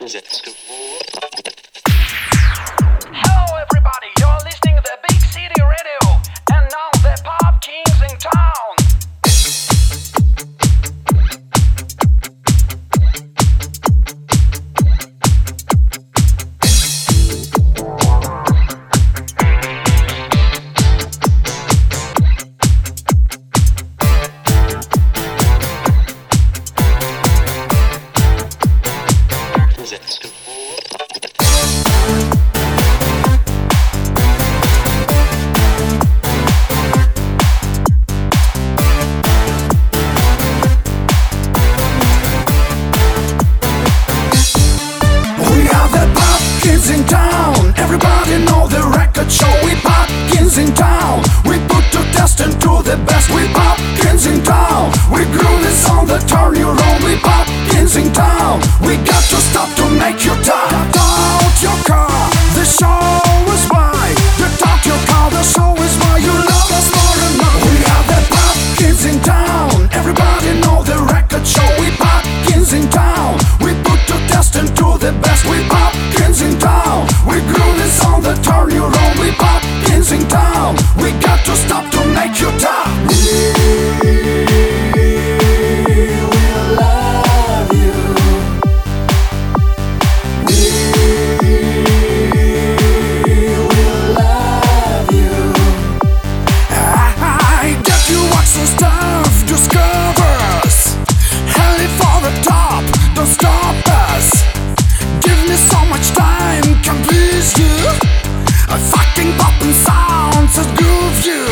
Hello everybody, you're listening to the Big City Radio, and now the Pop Kings in town. In town, everybody know the record show. We Popkins in town. We put to test and do the best. We Popkins in town. We grew this on the turn you roll. We Popkins in town. We got to stop to make you talk. Out your car, the show is by. You talk your car, the show is by. You love us more and more. We are the Popkins in town. Everybody know the record show. We Popkins in town. We put to test and do the best. We Popkins in town. We grew this on the turn you roll. We Popkins in town. We got to stop to make you talk. We will love you. We will love you. I get you watch some stuff, discover us. Headed for the top, don't stop us. Give me so much time, can please you. A fucking poppin' sounds that groove you.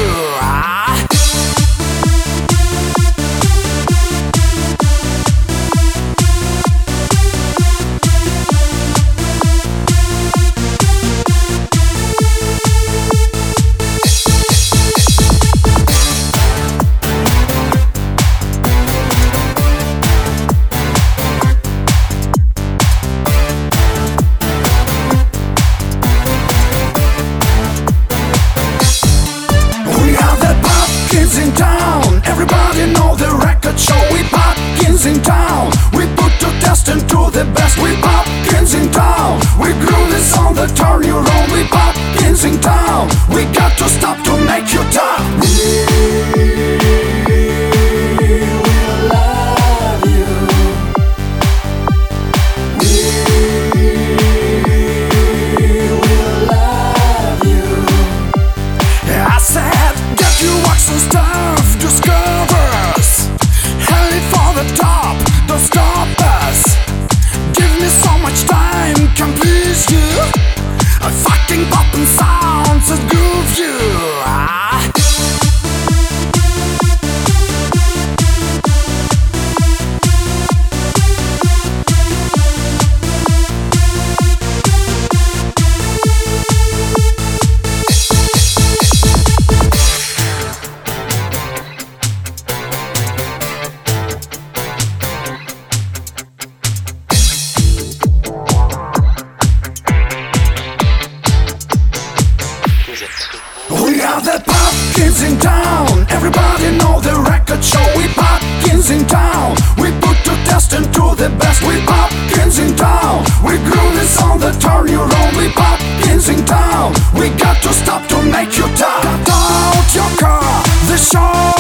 In town, everybody know the record show. We Popkins in town. We put to test and do the best. We Popkins in town. We grew this on the turn you roll. We Popkins in town. We got to stop to make you talk. We will love you. We will love you. I said, get you watch some stuff, discover us. Headed for the top, don't stop us. Give me so much time, can please you. A fucking poppin' sounds that groove you. We are the Popkins in town. Everybody know the record show. We Popkins in town. We put to test and do the best. We Popkins in town. We grew this on the turn you roll. We Popkins in town. We got to stop to make you talk. Out your car, the show